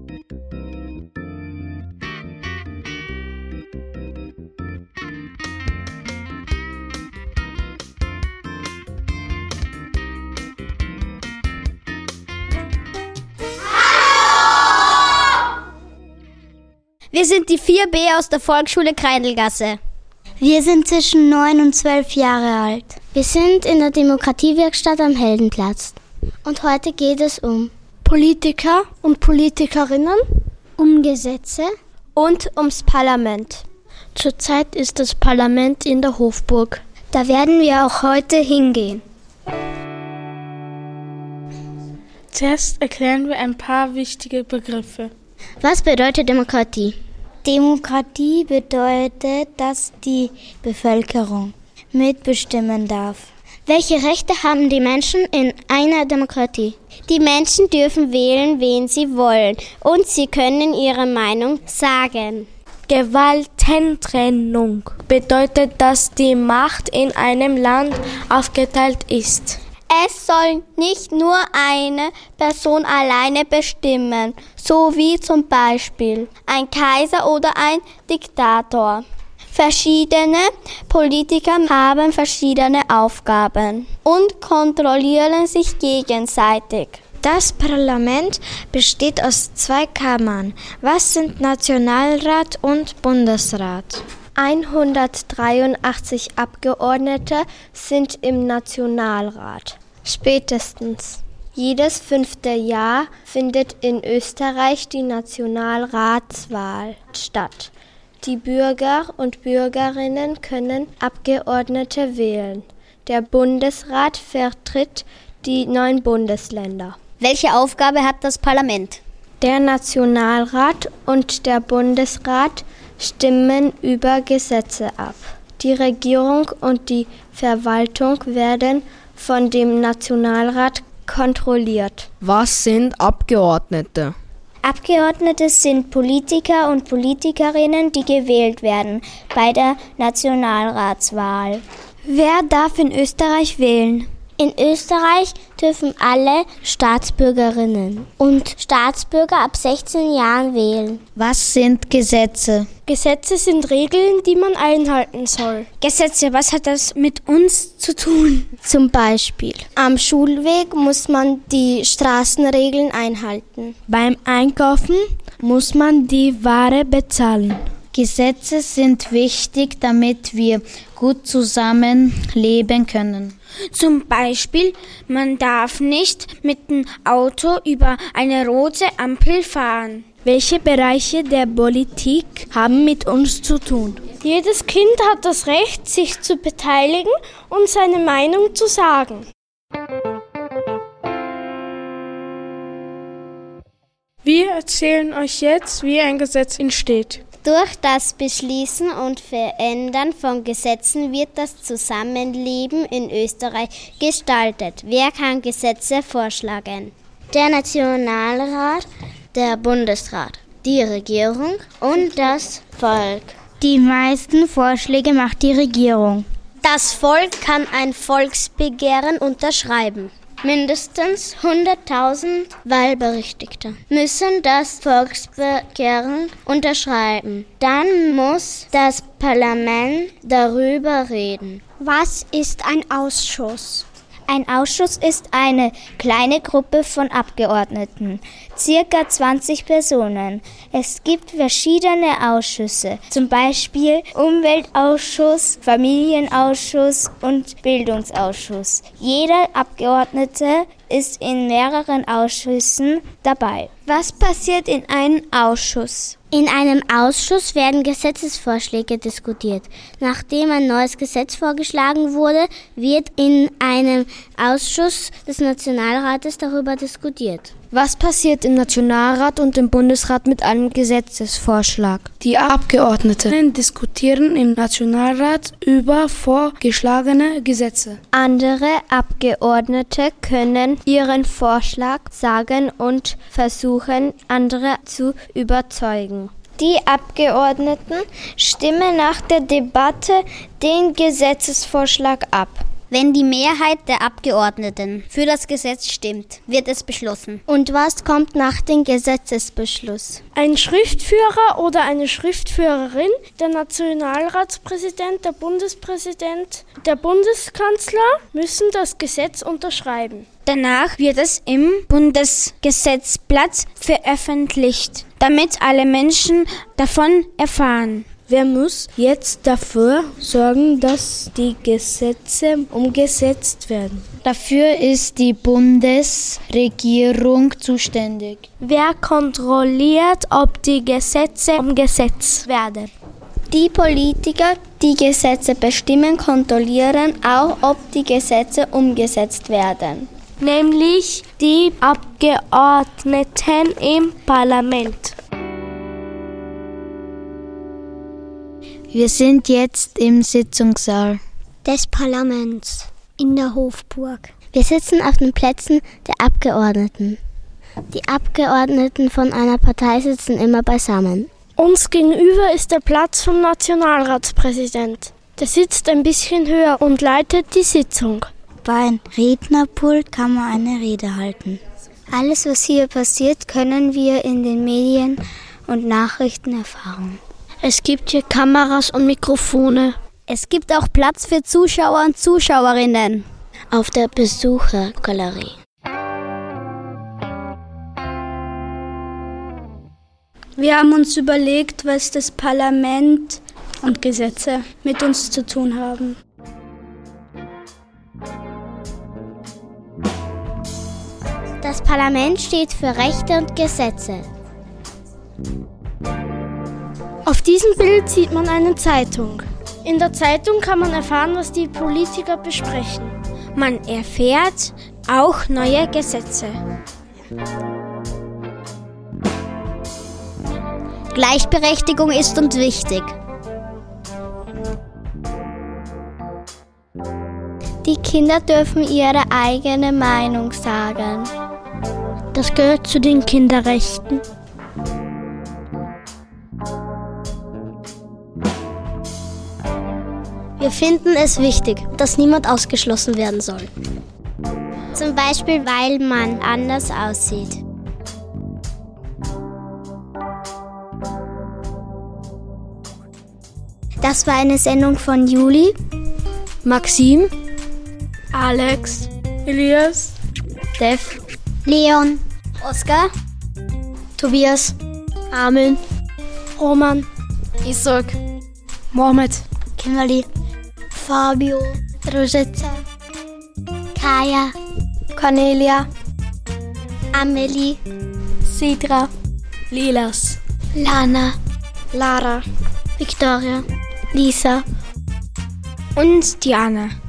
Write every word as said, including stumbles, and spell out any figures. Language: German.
Wir sind die vier B aus der Volksschule Kreindelgasse. Wir sind zwischen neun und zwölf Jahre alt. Wir sind in der Demokratiewerkstatt am Heldenplatz. Und heute geht es um Politiker und Politikerinnen, um Gesetze und ums Parlament. Zurzeit ist das Parlament in der Hofburg. Da werden wir auch heute hingehen. Zuerst erklären wir ein paar wichtige Begriffe. Was bedeutet Demokratie? Demokratie bedeutet, dass die Bevölkerung mitbestimmen darf. Welche Rechte haben die Menschen in einer Demokratie? Die Menschen dürfen wählen, wen sie wollen, und sie können ihre Meinung sagen. Gewaltentrennung bedeutet, dass die Macht in einem Land aufgeteilt ist. Es soll nicht nur eine Person alleine bestimmen, so wie zum Beispiel ein Kaiser oder ein Diktator. Verschiedene Politiker haben verschiedene Aufgaben und kontrollieren sich gegenseitig. Das Parlament besteht aus zwei Kammern. Was sind Nationalrat und Bundesrat? hundertdreiundachtzig Abgeordnete sind im Nationalrat. Spätestens jedes fünfte Jahr findet in Österreich die Nationalratswahl statt. Die Bürger und Bürgerinnen können Abgeordnete wählen. Der Bundesrat vertritt die neun Bundesländer. Welche Aufgabe hat das Parlament? Der Nationalrat und der Bundesrat stimmen über Gesetze ab. Die Regierung und die Verwaltung werden von dem Nationalrat kontrolliert. Was sind Abgeordnete? Abgeordnete sind Politiker und Politikerinnen, die gewählt werden bei der Nationalratswahl. Wer darf in Österreich wählen? In Österreich dürfen alle Staatsbürgerinnen und Staatsbürger ab sechzehn Jahren wählen. Was sind Gesetze? Gesetze sind Regeln, die man einhalten soll. Gesetze, was hat das mit uns zu tun? Zum Beispiel, am Schulweg muss man die Straßenregeln einhalten. Beim Einkaufen muss man die Ware bezahlen. Gesetze sind wichtig, damit wir gut zusammenleben können. Zum Beispiel, man darf nicht mit dem Auto über eine rote Ampel fahren. Welche Bereiche der Politik haben mit uns zu tun? Jedes Kind hat das Recht, sich zu beteiligen und seine Meinung zu sagen. Wir erzählen euch jetzt, wie ein Gesetz entsteht. Durch das Beschließen und Verändern von Gesetzen wird das Zusammenleben in Österreich gestaltet. Wer kann Gesetze vorschlagen? Der Nationalrat, der Bundesrat, die Regierung und das Volk. Die meisten Vorschläge macht die Regierung. Das Volk kann ein Volksbegehren unterschreiben. Mindestens hunderttausend Wahlberechtigte müssen das Volksbegehren unterschreiben. Dann muss das Parlament darüber reden. Was ist ein Ausschuss? Ein Ausschuss ist eine kleine Gruppe von Abgeordneten, circa zwanzig Personen. Es gibt verschiedene Ausschüsse, zum Beispiel Umweltausschuss, Familienausschuss und Bildungsausschuss. Jeder Abgeordnete ist in mehreren Ausschüssen dabei. Was passiert in einem Ausschuss? In einem Ausschuss werden Gesetzesvorschläge diskutiert. Nachdem ein neues Gesetz vorgeschlagen wurde, wird in einem Ausschuss des Nationalrates darüber diskutiert. Was passiert im Nationalrat und im Bundesrat mit einem Gesetzesvorschlag? Die Abgeordneten diskutieren im Nationalrat über vorgeschlagene Gesetze. Andere Abgeordnete können ihren Vorschlag sagen und versuchen, andere zu überzeugen. Die Abgeordneten stimmen nach der Debatte den Gesetzesvorschlag ab. Wenn die Mehrheit der Abgeordneten für das Gesetz stimmt, wird es beschlossen. Und was kommt nach dem Gesetzesbeschluss? Ein Schriftführer oder eine Schriftführerin, der Nationalratspräsident, der Bundespräsident, der Bundeskanzler müssen das Gesetz unterschreiben. Danach wird es im Bundesgesetzblatt veröffentlicht, damit alle Menschen davon erfahren. Wer muss jetzt dafür sorgen, dass die Gesetze umgesetzt werden? Dafür ist die Bundesregierung zuständig. Wer kontrolliert, ob die Gesetze umgesetzt werden? Die Politiker, die Gesetze bestimmen, kontrollieren auch, ob die Gesetze umgesetzt werden. Nämlich die Abgeordneten im Parlament. Wir sind jetzt im Sitzungssaal des Parlaments in der Hofburg. Wir sitzen auf den Plätzen der Abgeordneten. Die Abgeordneten von einer Partei sitzen immer beisammen. Uns gegenüber ist der Platz vom Nationalratspräsident. Der sitzt ein bisschen höher und leitet die Sitzung. Beim Rednerpult kann man eine Rede halten. Alles, was hier passiert, können wir in den Medien und Nachrichten erfahren. Es gibt hier Kameras und Mikrofone. Es gibt auch Platz für Zuschauer und Zuschauerinnen auf der Besuchergalerie. Wir haben uns überlegt, was das Parlament und Gesetze mit uns zu tun haben. Das Parlament steht für Rechte und Gesetze. Auf diesem Bild sieht man eine Zeitung. In der Zeitung kann man erfahren, was die Politiker besprechen. Man erfährt auch neue Gesetze. Gleichberechtigung ist uns wichtig. Die Kinder dürfen ihre eigene Meinung sagen. Das gehört zu den Kinderrechten. Wir finden es wichtig, dass niemand ausgeschlossen werden soll. Zum Beispiel, weil man anders aussieht. Das war eine Sendung von Juli, Maxim, Alex, Elias, Steph, Leon, Oskar, Tobias, Armin, Roman, Isaac, Mohammed, Kimberly, Fabio, Rosetta, Kaya, Cornelia, Amelie, Sidra, Lilas, Lana, Lara, Victoria, Lisa und Diana.